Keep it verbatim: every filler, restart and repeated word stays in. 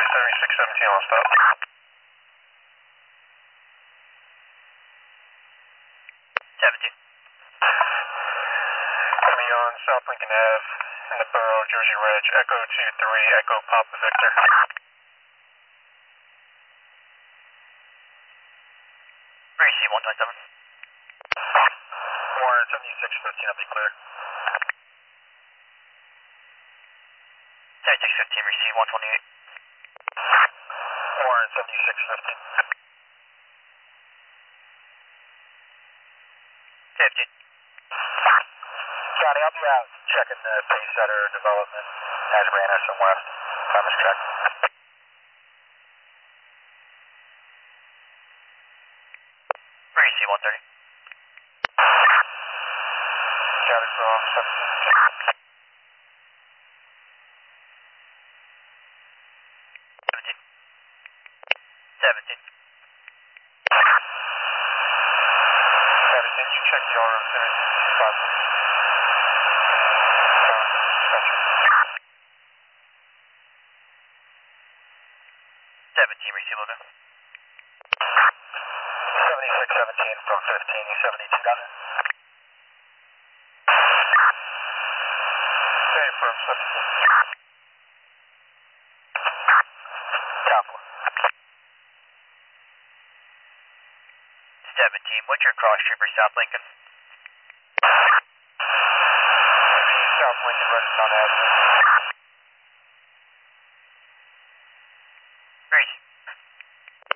seventy-six seventeen, I'll stop. seventeen. Coming on South Lincoln Ave in the borough, Jersey Ridge, Echo two three, Echo Papa Victor. three C one twenty-seven. Warren seventy-six fifteen, I'll be clear. seventy-six fifteen, receive one twenty-eight. Warren seventy-six fifteen. fifteen. Johnny, I'll be out checking the Pace Setter development as we Anderson West. Time is check. three C one thirty. Got it wrong, seventeen. seventeen. seventeen. seventeen, you check the order of seventeen spot, please. seventeen, receive logo. seventy-six seventeen from fifteen, you seventy-two got it? Same from seventeen. Copy. seventeen, what's your cross trooper, South Lincoln? South Lincoln, Redstone Avenue.